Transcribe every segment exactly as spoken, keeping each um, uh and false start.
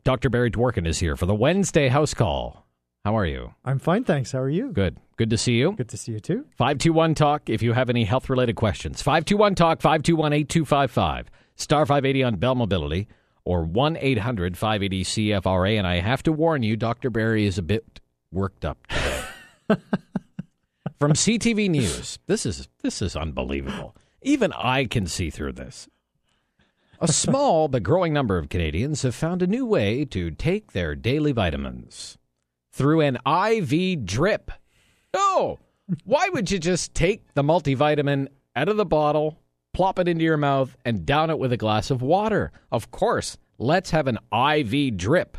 Doctor Barry Dworkin is here for the Wednesday House Call. How are you? I'm fine, thanks. How are you? Good. Good to see you. Good to see you, too. five two one talk if you have any health-related questions. five two one talk, five two one, eight two five five. Star five eighty on Bell Mobility or one eight hundred, five eighty, C F R A. And I have to warn you, Doctor Barry is a bit worked up today. From C T V News, this is this is unbelievable. Even I can see through this. A small but growing number of Canadians have found a new way to take their daily vitamins through an I V drip. No! Why would you just take the multivitamin out of the bottle, plop it into your mouth, and down it with a glass of water? Of course, let's have an I V drip.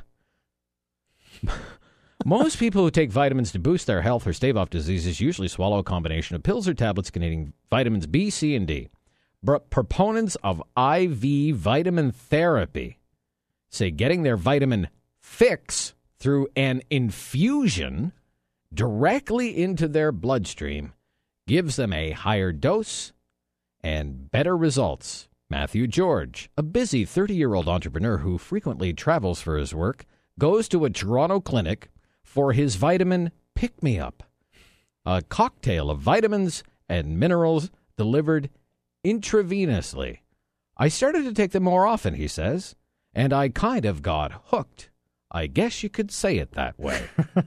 Most people who take vitamins to boost their health or stave off diseases usually swallow a combination of pills or tablets containing vitamins B, C, and D. But proponents of I V vitamin therapy say getting their vitamin fix through an infusion directly into their bloodstream gives them a higher dose and better results. Matthew George, a busy thirty-year-old entrepreneur who frequently travels for his work, goes to a Toronto clinic for his vitamin pick-me-up, a cocktail of vitamins and minerals delivered intravenously. I started to take them more often, he says, and I kind of got hooked. I guess you could say it that way.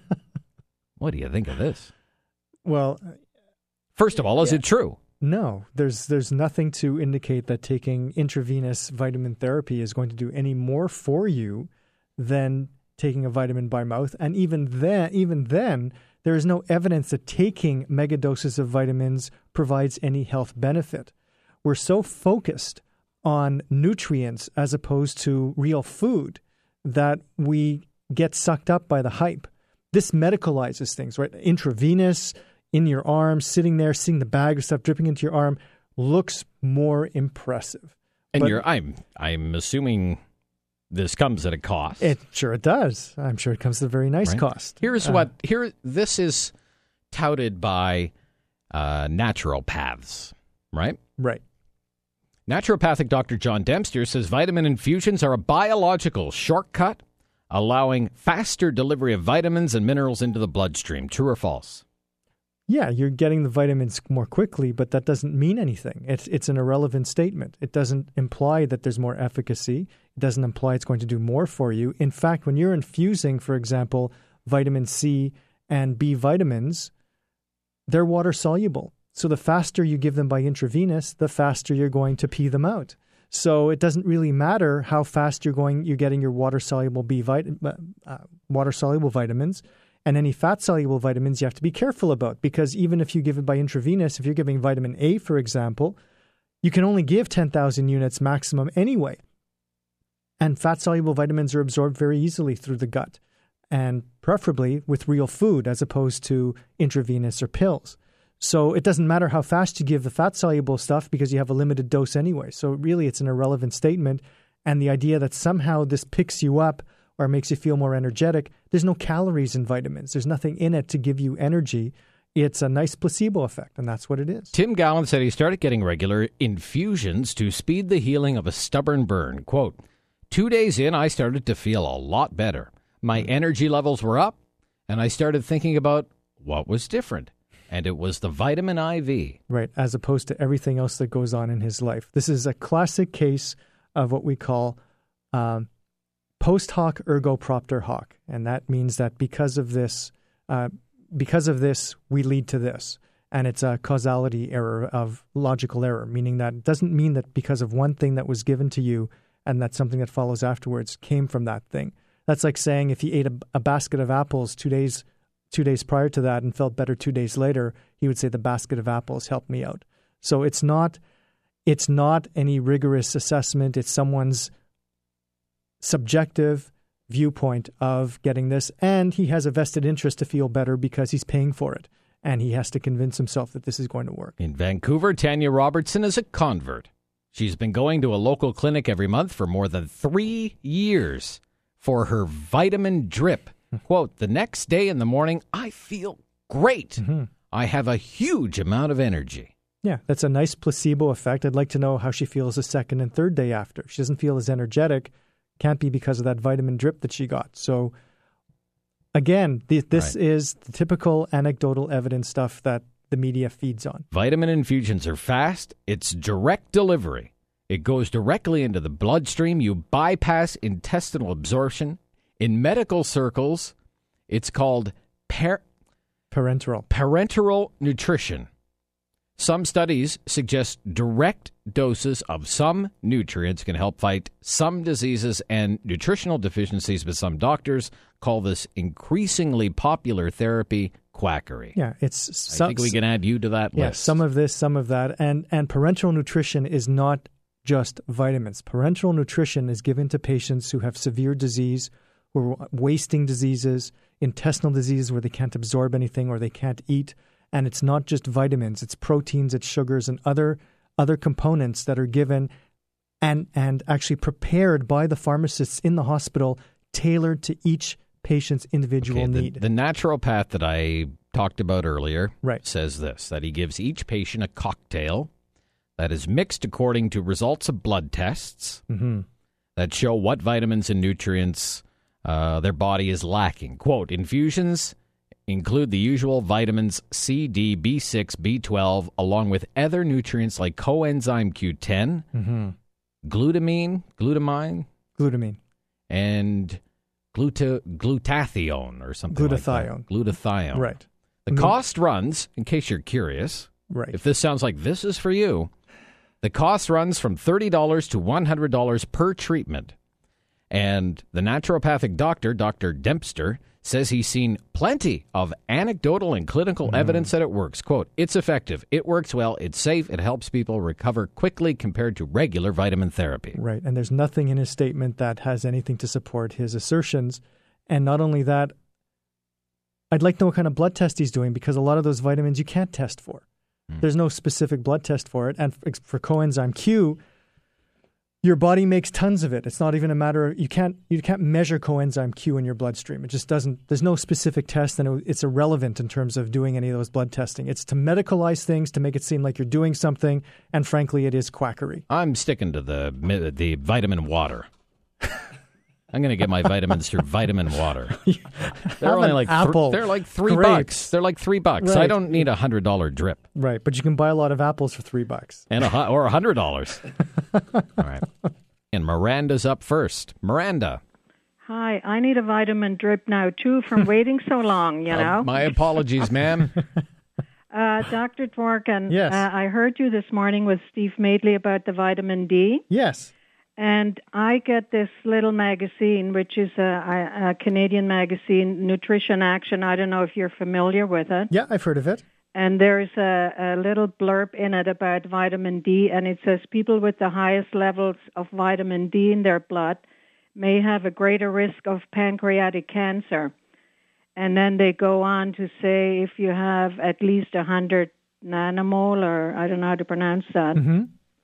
What do you think of this? Well, first of all, is yeah. it true? No, there's there's nothing to indicate that taking intravenous vitamin therapy is going to do any more for you than taking a vitamin by mouth. And even then, even then, there is no evidence that taking megadoses of vitamins provides any health benefit. We're so focused on nutrients as opposed to real food that we get sucked up by the hype. This medicalizes things, right? Intravenous, in your arm, sitting there, seeing the bag of stuff dripping into your arm looks more impressive. And but you're, I'm, I'm assuming this comes at a cost. It sure it does. I'm sure it comes at a very nice right? cost. Here's uh, what here. This is touted by uh, naturopaths, right? Right. Naturopathic Doctor John Dempster says vitamin infusions are a biological shortcut, allowing faster delivery of vitamins and minerals into the bloodstream. True or false? Yeah, you're getting the vitamins more quickly, but that doesn't mean anything. It's it's an irrelevant statement. It doesn't imply that there's more efficacy. It doesn't imply it's going to do more for you. In fact, when you're infusing, for example, vitamin C and B vitamins, they're water soluble. So the faster you give them by intravenous, the faster you're going to pee them out. So it doesn't really matter how fast you're going. You're getting your water soluble B vit- uh, water soluble vitamins. And any fat-soluble vitamins you have to be careful about, because even if you give it by intravenous, if you're giving vitamin A, for example, you can only give ten thousand units maximum anyway. And fat-soluble vitamins are absorbed very easily through the gut, and preferably with real food as opposed to intravenous or pills. So it doesn't matter how fast you give the fat-soluble stuff because you have a limited dose anyway. So really it's an irrelevant statement. And the idea that somehow this picks you up or makes you feel more energetic, there's no calories in vitamins. There's nothing in it to give you energy. It's a nice placebo effect, and that's what it is. Tim Gowan said he started getting regular infusions to speed the healing of a stubborn burn. Quote, two days in, I started to feel a lot better. My energy levels were up, and I started thinking about what was different. And it was the vitamin I V. Right, as opposed to everything else that goes on in his life. This is a classic case of what we call um, post hoc ergo propter hoc, and that means that because of this, uh, because of this, we lead to this, and it's a causality error of logical error, meaning that it doesn't mean that because of one thing that was given to you, and that something that follows afterwards came from that thing. That's like saying if he ate a, a basket of apples two days, two days prior to that, and felt better two days later, he would say the basket of apples helped me out. So it's not, it's not any rigorous assessment. It's someone's subjective viewpoint of getting this, and he has a vested interest to feel better because he's paying for it, and he has to convince himself that this is going to work. In Vancouver, Tanya Robertson is a convert. She's been going to a local clinic every month for more than three years for her vitamin drip. Quote, the next day in the morning, I feel great. Mm-hmm. I have a huge amount of energy. Yeah, that's a nice placebo effect. I'd like to know how she feels the second and third day after. She doesn't feel as energetic Can't be because of that vitamin drip that she got. So again, th- this Right. is the typical anecdotal evidence stuff that the media feeds on. Vitamin infusions are fast. It's direct delivery. It goes directly into the bloodstream. You bypass intestinal absorption. In medical circles, it's called par- Parenteral. parenteral nutrition. Some studies suggest direct doses of some nutrients can help fight some diseases and nutritional deficiencies, but some doctors call this increasingly popular therapy quackery. Yeah, it's I some, think we can add you to that yeah, list. some of this, some of that, and and parenteral nutrition is not just vitamins. Parenteral nutrition is given to patients who have severe disease, who are wasting diseases, intestinal diseases where they can't absorb anything or they can't eat. And it's not just vitamins, it's proteins, it's sugars, and other other components that are given and and actually prepared by the pharmacists in the hospital, tailored to each patient's individual Okay, the, need. the naturopath that I talked about earlier Right. says this, that he gives each patient a cocktail that is mixed according to results of blood tests Mm-hmm. that show what vitamins and nutrients uh, their body is lacking. Quote, infusions include the usual vitamins C, D, B six, B twelve, along with other nutrients like coenzyme Q ten, Mm-hmm. glutamine, glutamine, Glutamine. and gluta- glutathione or something like that. Glutathione. Glutathione. Right. The Mm. cost runs, in case you're curious, Right. if this sounds like this is for you, the cost runs from thirty dollars to one hundred dollars per treatment. And the naturopathic doctor, Doctor Dempster, says he's seen plenty of anecdotal and clinical Mm. evidence that it works. Quote, it's effective, it works well, it's safe, it helps people recover quickly compared to regular vitamin therapy. Right. And there's nothing in his statement that has anything to support his assertions. And not only that, I'd like to know what kind of blood test he's doing, because a lot of those vitamins you can't test for. Hmm. There's no specific blood test for it. And f- for coenzyme Q, your body makes tons of it. It's not even a matter of, you can't you can't measure coenzyme Q in your bloodstream. It just doesn't, there's no specific test, and it, it's irrelevant in terms of doing any of those blood testing. It's to medicalize things, to make it seem like you're doing something, and frankly, it is quackery. I'm sticking to the the vitamin water. I'm going to get my vitamins through vitamin water. They're Have only an like apple, they're like three grapes. bucks. They're like three bucks. I Right. don't need a hundred dollar drip Right, but you can buy a lot of apples for three bucks. and a hu- or a hundred dollars. All right. And Miranda's up first. Miranda, Hi, I need a vitamin drip now, too, from waiting so long, you uh, know. my apologies, ma'am. Uh, Doctor Dworkin, Yes. uh, I heard you this morning with Steve Madeley about the vitamin D, Yes. and I get this little magazine, which is a, a, a Canadian magazine, Nutrition Action. I don't know if you're familiar with it. Yeah, I've heard of it. And there's a, a little blurb in it about vitamin D, and it says people with the highest levels of vitamin D in their blood may have a greater risk of pancreatic cancer. And then they go on to say if you have at least one hundred nanomole, or I don't know how to pronounce that, Mm-hmm.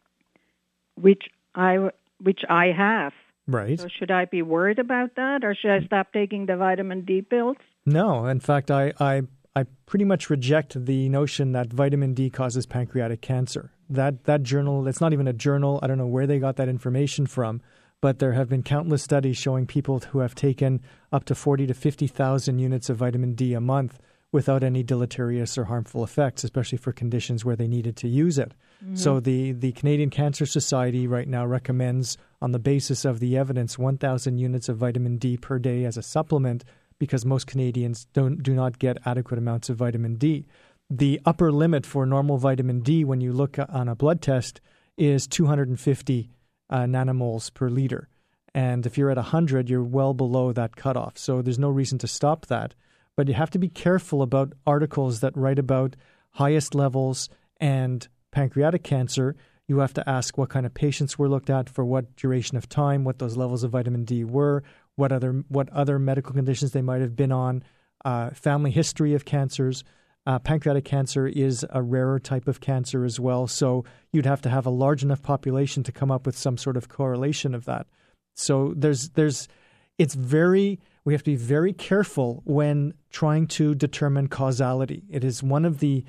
which I which I have. Right. So should I be worried about that, or should I stop taking the vitamin D pills? No, in fact, I, I I pretty much reject the notion that vitamin D causes pancreatic cancer. That that journal, it's not even a journal. I don't know where they got that information from, but there have been countless studies showing people who have taken up to forty to fifty thousand units of vitamin D a month without any deleterious or harmful effects, especially for conditions where they needed to use it. Mm-hmm. So the, the Canadian Cancer Society right now recommends, on the basis of the evidence, one thousand units of vitamin D per day as a supplement, because most Canadians don't do not get adequate amounts of vitamin D. The upper limit for normal vitamin D when you look on a blood test is two hundred fifty uh, nanomoles per liter. And if you're at one hundred, you're well below that cutoff. So there's no reason to stop that. But you have to be careful about articles that write about highest levels and pancreatic cancer. You have to ask what kind of patients were looked at, for what duration of time, what those levels of vitamin D were, what other what other medical conditions they might have been on, uh, family history of cancers. Uh, pancreatic cancer is a rarer type of cancer as well, so you'd have to have a large enough population to come up with some sort of correlation of that. So there's there's it's very we have to be very careful when trying to determine causality. It is one of the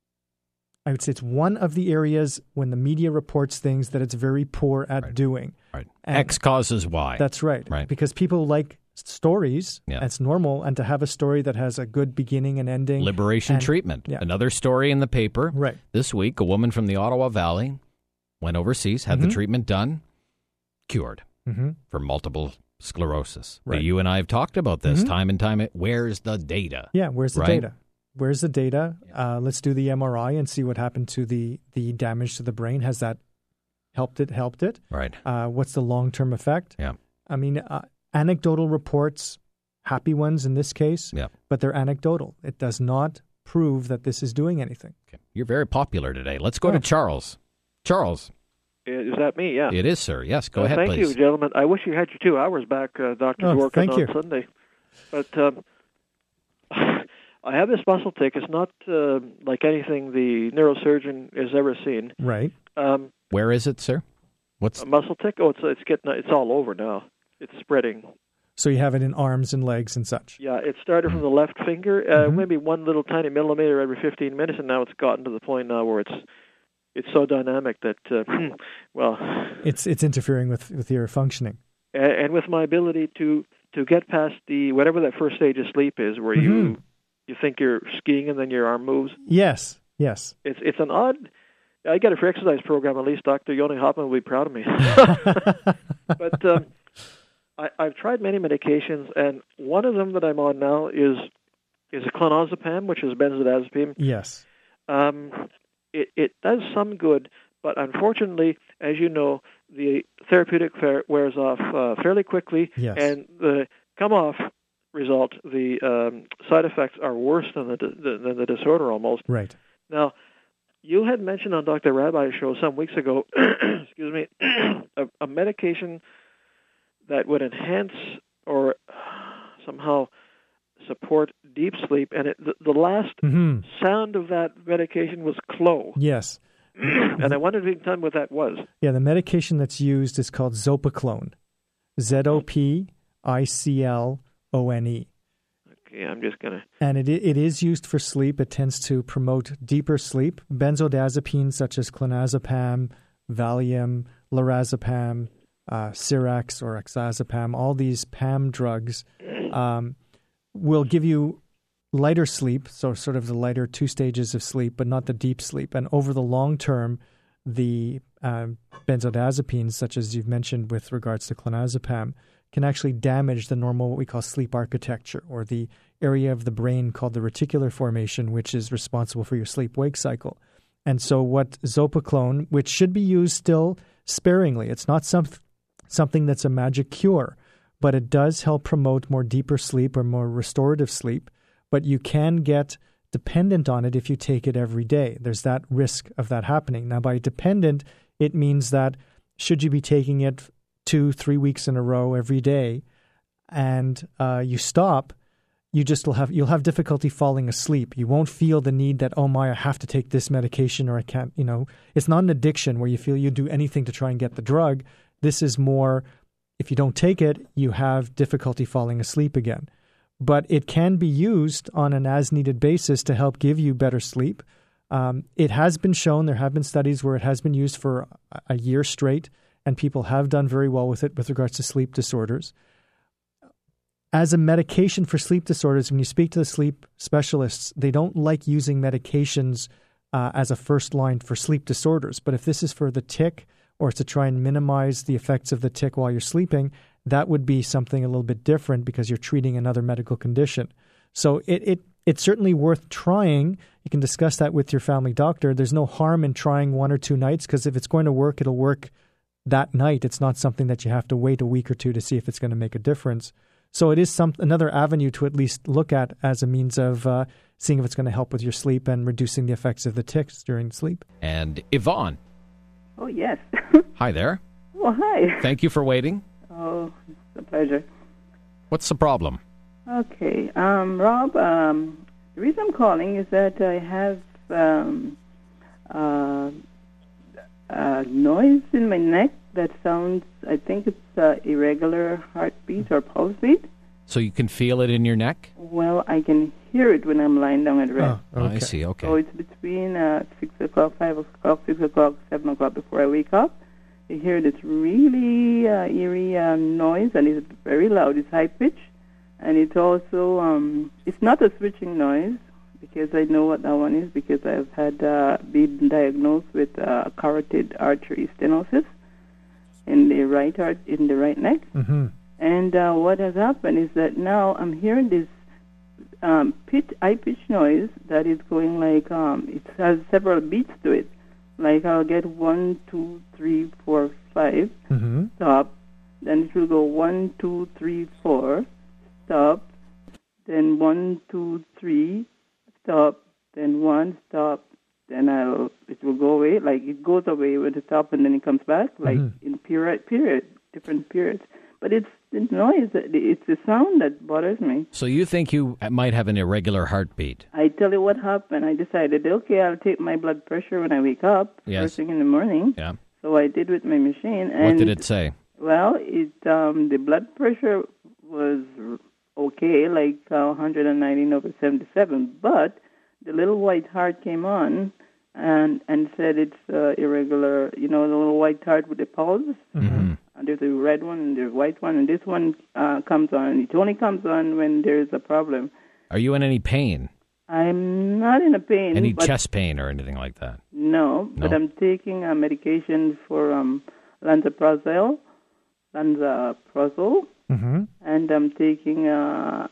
I would say it's one of the areas when the media reports things that it's very poor at Right. doing. Right. And X causes Y. That's right. Right. Because people like stories. Yeah. It's normal. And to have a story that has a good beginning and ending. Liberation and, treatment. Yeah. Another story in the paper. Right. This week, a woman from the Ottawa Valley went overseas, had mm-hmm. the treatment done, cured mm-hmm. for multiple sclerosis. Right. But you and I have talked about this mm-hmm. time and time. Where's the data? Yeah, where's the right? data? Where's the data? Uh, let's do the M R I and see what happened to the, the damage to the brain. Has that helped it? Helped it? Right. Uh, what's the long-term effect? Yeah. I mean, uh, anecdotal reports, happy ones in this case, yeah. but they're anecdotal. It does not prove that this is doing anything. Okay. You're very popular today. Let's go oh. to Charles. Charles. Is that me? Yeah. It is, sir. Yes, go uh, ahead, thank please. Thank you, gentlemen. I wish you had your two hours back, uh, Doctor Oh, Dworkin, thank on you. Sunday. But um, I have this muscle tic. It's not uh, like anything the neurosurgeon has ever seen. Right. Um, Where is it, sir? What's a muscle tic? Oh, it's it's getting it's all over now. It's spreading. So you have it in arms and legs and such. Yeah, it started from the left finger, uh, mm-hmm. maybe one little tiny millimeter every fifteen minutes, and now it's gotten to the point now where it's it's so dynamic that uh, well, it's it's interfering with, with your functioning, and, and with my ability to to get past the whatever that first stage of sleep is, where mm-hmm. you you think you're skiing and then your arm moves. Yes, yes. It's it's an odd. I get it for exercise program. At least Doctor Yoni Hoffman will be proud of me. But um, I, I've tried many medications, and one of them that I'm on now is is a clonazepam, which is benzodiazepine. Yes. Um, it it does some good, but unfortunately, as you know, the therapeutic wears off uh, fairly quickly, yes. and the come off result, the um, side effects are worse than the, the than the disorder almost. Right. Now, you had mentioned on Doctor Rabbi's show some weeks ago, excuse me, a, a medication that would enhance or somehow support deep sleep, and it, the, the last mm-hmm. sound of that medication was Clo. Yes. And I wondered if you can tell me what that was. Yeah, the medication that's used is called Zopiclone. Z O P I C L O N E. Okay, I'm just going to... And it it is used for sleep. It tends to promote deeper sleep. Benzodiazepines such as clonazepam, Valium, lorazepam, uh, Cirax or Oxazepam, all these P A M drugs um, will give you lighter sleep, so sort of the lighter two stages of sleep, but not the deep sleep. And over the long term, the um, benzodiazepines, such as you've mentioned with regards to clonazepam, can actually damage the normal, what we call sleep architecture, or the area of the brain called the reticular formation, which is responsible for your sleep-wake cycle. And so what Zopiclone, which should be used still sparingly, it's not some, something that's a magic cure, but it does help promote more deeper sleep or more restorative sleep, but you can get dependent on it if you take it every day. There's that risk of that happening. Now, by dependent, it means that should you be taking it two, three weeks in a row every day, and uh, you stop, you just will have you'll have difficulty falling asleep. You won't feel the need that, oh my, I have to take this medication or I can't. You know, it's not an addiction where you feel you do anything to try and get the drug. This is more, if you don't take it, you have difficulty falling asleep again. But it can be used on an as-needed basis to help give you better sleep. Um, it has been shown, there have been studies where it has been used for a year straight, and people have done very well with it with regards to sleep disorders. As a medication for sleep disorders, when you speak to the sleep specialists, they don't like using medications uh, as a first line for sleep disorders. But if this is for the tic, or to try and minimize the effects of the tic while you're sleeping, that would be something a little bit different because you're treating another medical condition. So it, it it's certainly worth trying. You can discuss that with your family doctor. There's no harm in trying one or two nights, because if it's going to work, it'll work that night. It's not something that you have to wait a week or two to see if it's going to make a difference. So it is some another avenue to at least look at as a means of uh, seeing if it's going to help with your sleep and reducing the effects of the tics during sleep. And Yvonne. Oh, yes. Hi there. Well, hi. Thank you for waiting. Oh, it's a pleasure. What's the problem? Okay. Um, Rob, um, the reason I'm calling is that I have um, uh, a noise in my neck that sounds, I think it's uh, irregular heartbeat or pulse beat. So you can feel it in your neck? Well, I can hear it when I'm lying down at rest. Oh, okay. I see, okay. So it's between uh, six o'clock, five o'clock, six o'clock, seven o'clock before I wake up. you hear this really uh, eerie um, noise, and it's very loud. It's high pitch, and it's also um, it's not a switching noise, because I know what that one is, because I've had uh, been diagnosed with uh, carotid artery stenosis in the right heart, in the right neck. Mm-hmm. And uh, what has happened is that now I'm hearing this um, pitch, high pitch noise that is going like um, it has several beats to it. Like I'll get one, two, three, four, five, Mm-hmm. stop. Then it will go one, two, three, four, stop. Then one, two, three, stop. Then one, stop. Then I'll it will go away. Like it goes away with the stop, and then it comes back. Like Mm-hmm. in period, period, different periods. But it's the noise. It's the sound that bothers me. So you think you might have an irregular heartbeat? I tell you what happened. I decided, okay, I'll take my blood pressure when I wake up, Yes. first thing in the morning. Yeah. So I did with my machine. And What did it say? Well, it um, the blood pressure was okay, like uh, one hundred nineteen over seventy-seven, but the little white heart came on and and said it's uh, irregular. You know, the little white heart with the pulse. Mm-hmm. And there's a red one and there's a white one, and this one uh, comes on. It only comes on when there's a problem. Are you in any pain? I'm not in a pain. Any but chest pain or anything like that? No, but No. I'm taking a medication for um, lansoprazole, lansoprazole, Mm-hmm. and I'm taking uh,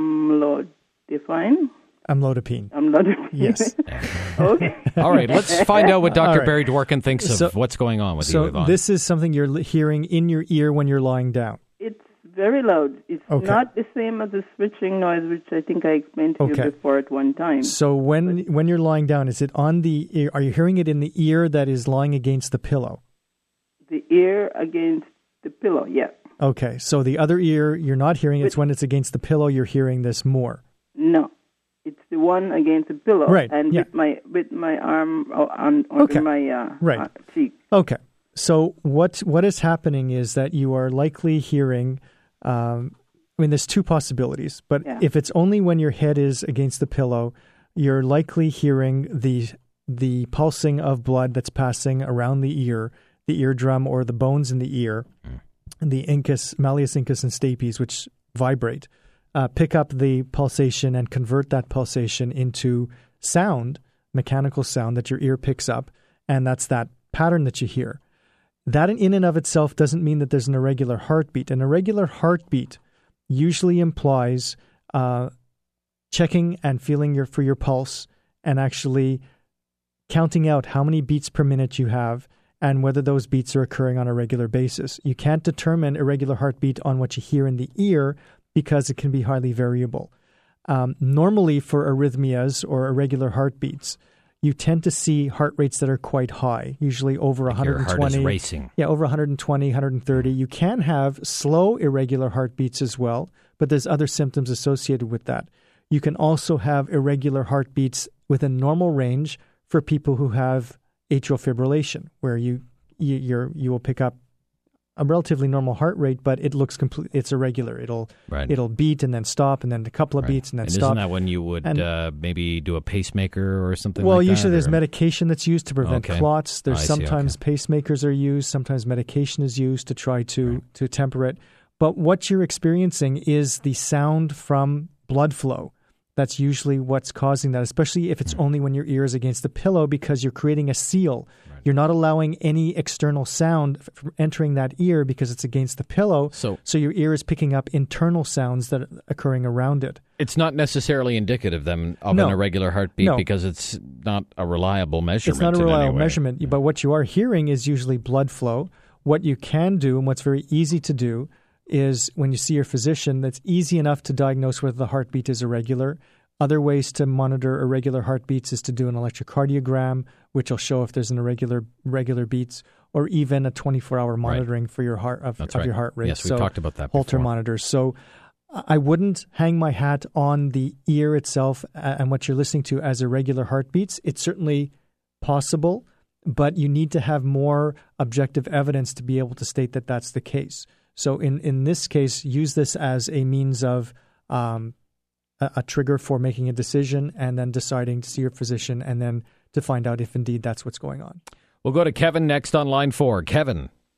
amlodipine. Amlodipine. Amlodipine. Yes. Okay. All right, let's find out what All Doctor right. Barry Dworkin thinks of So- what's going on with you, So Yvonne. this is something you're li- hearing in your ear when you're lying down. It's very loud. It's Okay. not the same as the switching noise, which I think I explained to Okay. you before at one time. So when when you're lying down, is it on the ear? Are you hearing it in the ear that is lying against the pillow? The ear against the pillow, yeah. Okay, so the other ear you're not hearing. It's when it's against the pillow you're hearing this more. No, it's the one against the pillow, Right, and yeah. with my with my arm o- on under Okay, my uh, right. uh, cheek. Okay, so what what is happening is that you are likely hearing. Um, I mean, there's two possibilities, but Yeah. if it's only when your head is against the pillow, you're likely hearing the the pulsing of blood that's passing around the ear, the eardrum, or the bones in the ear, and the incus, malleus incus and stapes, which vibrate, uh, pick up the pulsation and convert that pulsation into sound, mechanical sound that your ear picks up, and that's that pattern that you hear. That in and of itself doesn't mean that there's an irregular heartbeat. An irregular heartbeat usually implies uh, checking and feeling your for your pulse and actually counting out how many beats per minute you have and whether those beats are occurring on a regular basis. You can't determine irregular heartbeat on what you hear in the ear because it can be highly variable. Um, normally for arrhythmias or irregular heartbeats, you tend to see heart rates that are quite high, usually over Like your one hundred heart is twenty. racing. Yeah, over one twenty, one thirty. You can have slow irregular heartbeats as well, but there's other symptoms associated with that. You can also have irregular heartbeats within normal range for people who have atrial fibrillation, where you you you're, you will pick up a relatively normal heart rate, but it looks complete. It's irregular. It'll Right. it'll beat and then stop, and then a couple of Right. beats and then and stop. Isn't that when you would And- uh, maybe do a pacemaker or something Well, like that? usually there's or- medication that's used to prevent Okay. clots. There's I see, sometimes okay. pacemakers are used. Sometimes medication is used to try to to temper it. But what you're experiencing is the sound from blood flow. That's usually what's causing that, especially if it's only when your ear is against the pillow because you're creating a seal. Right. You're not allowing any external sound f- from entering that ear because it's against the pillow. So So your ear is picking up internal sounds that are occurring around it. it's not necessarily indicative then of No. an irregular heartbeat No. because it's not a reliable measurement. It's not a in any reliable way. measurement, but what you are hearing is usually blood flow. What you can do, and what's very easy to do, is when you see your physician, that's easy enough to diagnose whether the heartbeat is irregular. Other ways to monitor irregular heartbeats is to do an electrocardiogram, which will show if there's an irregular regular beats, or even a twenty-four hour monitoring for your heart of, That's of right. your heart rate. Yes, we so talked about that Holter before. monitors. So I wouldn't hang my hat on the ear itself and what you're listening to as irregular heartbeats. It's certainly possible, but you need to have more objective evidence to be able to state that that's the case. So in, in this case, use this as a means of um, a, a trigger for making a decision and then deciding to see your physician and then to find out if indeed that's what's going on. We'll go to Kevin next on line four. Kevin.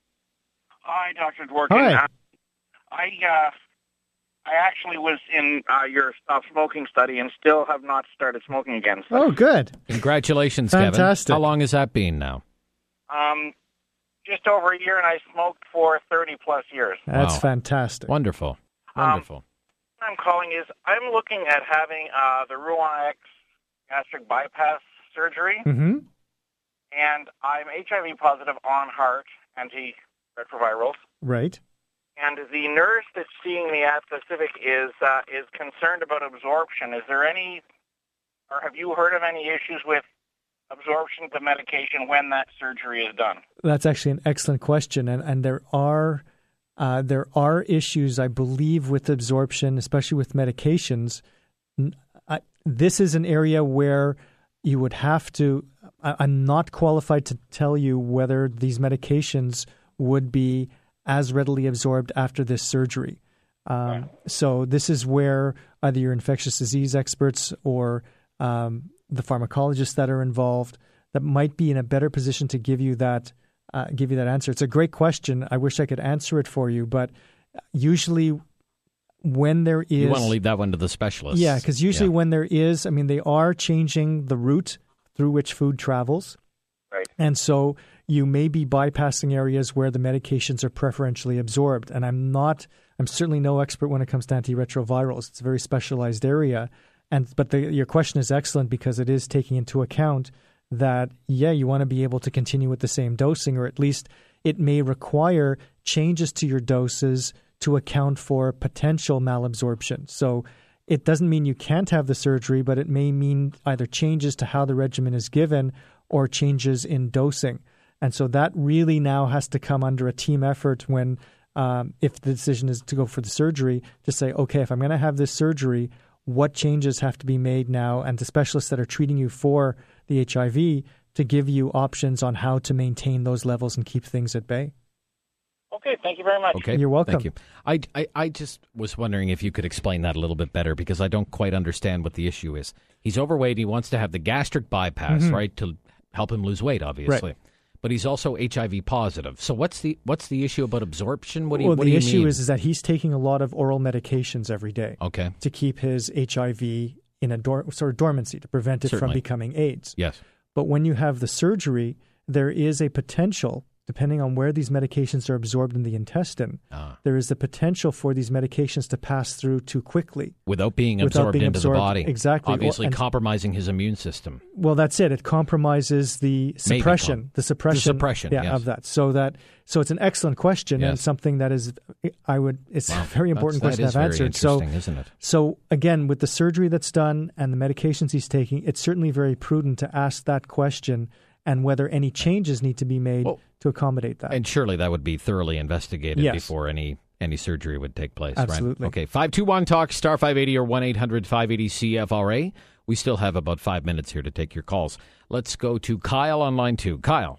Hi, Doctor Dworkin. Hi. Uh, I uh, I actually was in uh, your stop smoking study and still have not started smoking again. So, Oh, good. Congratulations, Fantastic. Kevin. How long has that been now? um, just over a year, and I smoked for thirty plus years. That's Wow. fantastic. Wonderful. Um, Wonderful. What I'm calling is I'm looking at having uh, the Roux-en-Y gastric bypass surgery, Mm-hmm. and I'm H I V positive on heart antiretrovirals. Right. And the nurse that's seeing me at Pacific is uh, is concerned about absorption. Is there any, or have you heard of any issues with absorption of the medication when that surgery is done? That's actually an excellent question, and and there are uh, there are issues, I believe, with absorption, especially with medications. N- I, this is an area where you would have to. I, I'm not qualified to tell you whether these medications would be as readily absorbed after this surgery. Um, so this is where either your infectious disease experts or um, the pharmacologists that are involved that might be in a better position to give you that uh, give you that answer. It's a great question. I wish I could answer it for you, but usually when there is... You want to leave that one to the specialists. Yeah, because usually Yeah. when there is, I mean, they are changing the route through which food travels. Right. And so you may be bypassing areas where the medications are preferentially absorbed. And I'm not, I'm certainly no expert when it comes to antiretrovirals. It's a very specialized area. And but the, your question is excellent because it is taking into account that, yeah, you want to be able to continue with the same dosing, or at least it may require changes to your doses to account for potential malabsorption. So it doesn't mean you can't have the surgery, but it may mean either changes to how the regimen is given or changes in dosing. And so that really now has to come under a team effort when, um, if the decision is to go for the surgery, to say, okay, if I'm going to have this surgery, what changes have to be made now? And the specialists that are treating you for the H I V to give you options on how to maintain those levels and keep things at bay. Okay, thank you very much. Okay, You're welcome. Thank you. I, I, I just was wondering if you could explain that a little bit better because I don't quite understand what the issue is. He's overweight. He wants to have the gastric bypass, Mm-hmm. right, to help him lose weight, obviously. Right. But he's also H I V positive. So what's the what's the issue about absorption? What do you, well, what the do you issue mean? is, is that he's taking a lot of oral medications every day Okay. to keep his H I V in a dor- sort of dormancy, to prevent it Certainly. from becoming AIDS. Yes. But when you have the surgery, there is a potential, depending on where these medications are absorbed in the intestine, Ah. there is the potential for these medications to pass through too quickly. Without being Without absorbed being into absorbed, the body. exactly. Obviously Or- and- compromising his immune system. Well, that's it. It compromises the Maybe suppression, com- the suppression, The suppression, yeah, yes. of that. So that, so it's an excellent question and Yes. something that is, I would, it's Wow. a very important That's- question that to have is very answered. So, interesting, isn't it? so again, with the surgery that's done and the medications he's taking, it's certainly very prudent to ask that question and whether any changes need to be made Well, to accommodate that. And surely that would be thoroughly investigated Yes. before any any surgery would take place, Absolutely. right? Okay, five two one talk, star five eighty or one eight hundred five eighty C F R A. We still have about five minutes here to take your calls. Let's go to Kyle on line two. Kyle.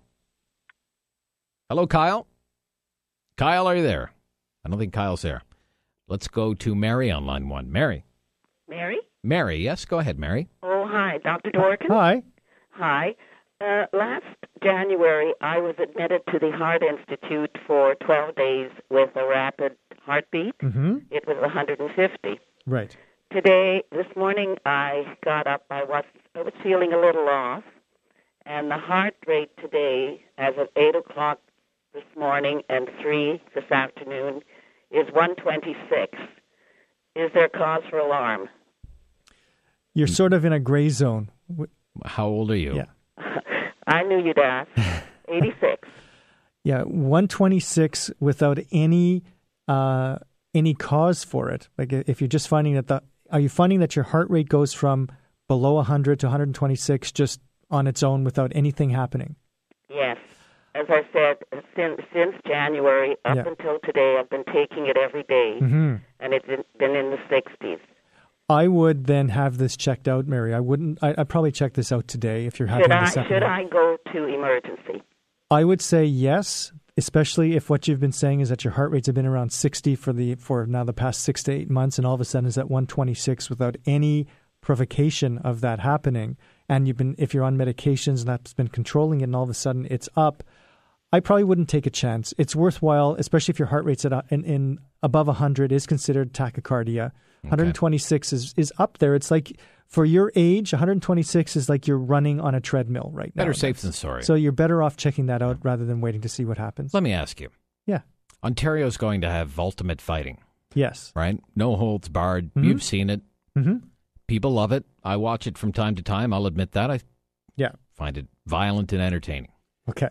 Hello, Kyle. Kyle, are you there? I don't think Kyle's there. Let's go to Mary on line one. Mary. Mary? Mary, yes, go ahead, Mary. Oh, hi, Doctor Dworkin. Hi. Hi. Uh, last January, I was admitted to the Heart Institute for twelve days with a rapid heartbeat. Mm-hmm. It was one hundred fifty. Right. Today, this morning, I got up. I was, I was feeling a little off, and the heart rate today, as of eight o'clock this morning and three this afternoon, is one twenty-six. Is there cause for alarm? You're sort of in a gray zone. W- How old are you? Yeah. I knew you'd ask. eighty-six. Yeah, one twenty-six without any uh, any cause for it. Like if you're just finding that the, are you finding that your heart rate goes from below one hundred to one twenty-six just on its own without anything happening? Yes. As I said, since since January up Yeah. until today, I've been taking it every day, Mm-hmm. and it's been been in the sixties. I would then have this checked out, Mary. I wouldn't. I, I'd probably check this out today if you're having Should I this happen. should I go to emergency? I would say yes, especially if what you've been saying is that your heart rates have been around sixty for the for now the past six to eight months, and all of a sudden is at one twenty-six without any provocation of that happening. And you've been, if you're on medications and that's been controlling it, and all of a sudden it's up. I probably wouldn't take a chance. It's worthwhile, especially if your heart rate's at a, in, in above one hundred is considered tachycardia. Okay. one twenty-six is, is up there. It's like, for your age, one twenty-six is like you're running on a treadmill right now. Better safe than sorry. So you're better off checking that out rather than waiting to see what happens. Let me ask you. Yeah. Ontario's going to have ultimate fighting. Yes. Right? No holds barred. Mm-hmm. You've seen it. Mm-hmm. People love it. I watch it from time to time. I'll admit that. I yeah. find it violent and entertaining. Okay.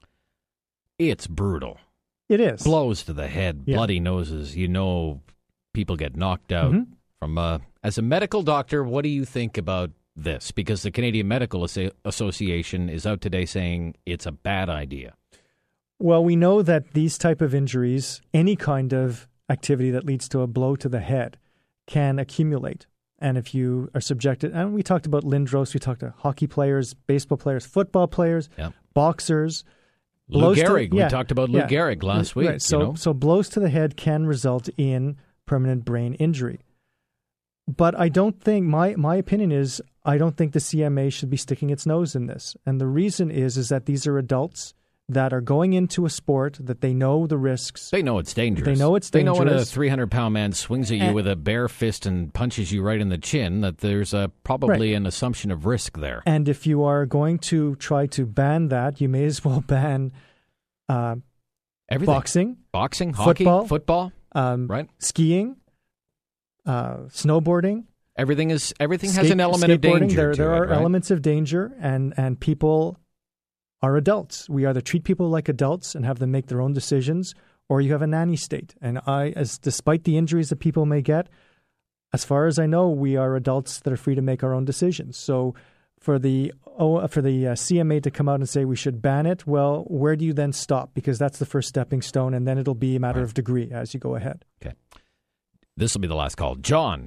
It's brutal. It is. Blows to the head, Yeah. bloody noses. You know, people get knocked out. Mm-hmm. From uh, as a medical doctor, what do you think about this? Because the Canadian Medical As- Association is out today saying it's a bad idea. Well, we know that these type of injuries, any kind of activity that leads to a blow to the head, can accumulate. And if you are subjected, and we talked about Lindros, we talked to hockey players, baseball players, football players, Yep. boxers. Lou blows to- Gehrig. yeah, we talked about Lou yeah. Gehrig last week. Right. So, you know? so blows to the head can result in permanent brain injury. But I don't think, my, my opinion is, I don't think the C M A should be sticking its nose in this. And the reason is, is that these are adults that are going into a sport that they know the risks. They know it's dangerous. They know it's They know when a dangerous. three hundred pound man swings at you And- with a bare fist and punches you right in the chin, that there's a, probably Right. an assumption of risk there. And if you are going to try to ban that, you may as well ban uh, Everything. boxing, Boxing, hockey, Football. football, um, right? skiing, uh, snowboarding. Everything is everything has skate- an element of skateboarding. danger. There, to there it, are right? elements of danger, and, and people are adults. We either treat people like adults and have them make their own decisions, or you have a nanny state. And I, as despite the injuries that people may get, as far as I know, we are adults that are free to make our own decisions. So for the oh, for the uh, C M A to come out and say we should ban it, well, where do you then stop? Because that's the first stepping stone, and then it'll be a matter Right. of degree as you go ahead. Okay. This will be the last call. John.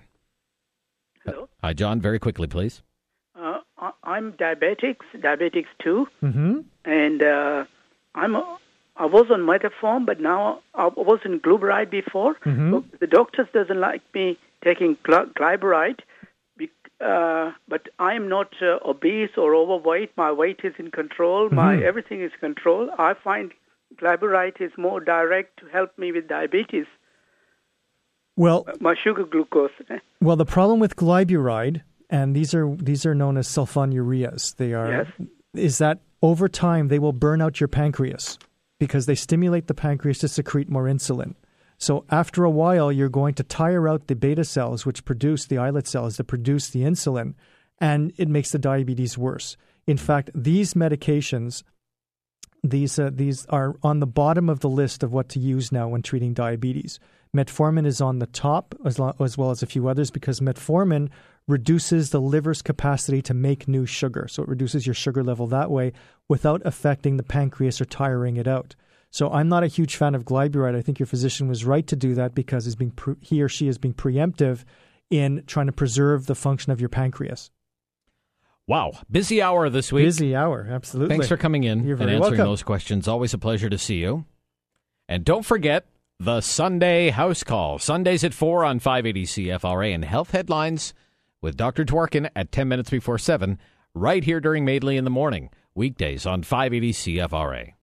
Hello. Hi, John. Very quickly, please. Uh, I- I'm diabetics, diabetics too, Mm-hmm. and uh, I'm a, I was on metformin, but now I was in gluburide before. Mhm. So the doctors doesn't like me taking gl- glyburide, bec- uh, but I am not uh, obese or overweight. My weight is in control. My Mhm. everything is controlled. I find glyburide is more direct to help me with diabetes. Well, My sugar glucose. Well, the problem with glyburide, and these are these are known as sulfonylureas, they are, Yes. is that over time they will burn out your pancreas because they stimulate the pancreas to secrete more insulin. So after a while, you're going to tire out the beta cells, which produce the islet cells that produce the insulin, and it makes the diabetes worse. In fact, these medications, these uh, these are on the bottom of the list of what to use now when treating diabetes. Metformin is on the top, as, lo- as well as a few others, because metformin reduces the liver's capacity to make new sugar. So it reduces your sugar level that way without affecting the pancreas or tiring it out. So I'm not a huge fan of glyburide. I think your physician was right to do that because he's being pre- he or she is being preemptive in trying to preserve the function of your pancreas. Wow. Busy hour this week. Busy hour, absolutely. Thanks for coming in You're and very answering welcome. those questions. Always a pleasure to see you. And don't forget the Sunday House Call. Sundays at four on five eighty C F R A, and Health Headlines with Doctor Dworkin at ten minutes before seven, right here during Madeley in the Morning. Weekdays on five eighty C F R A.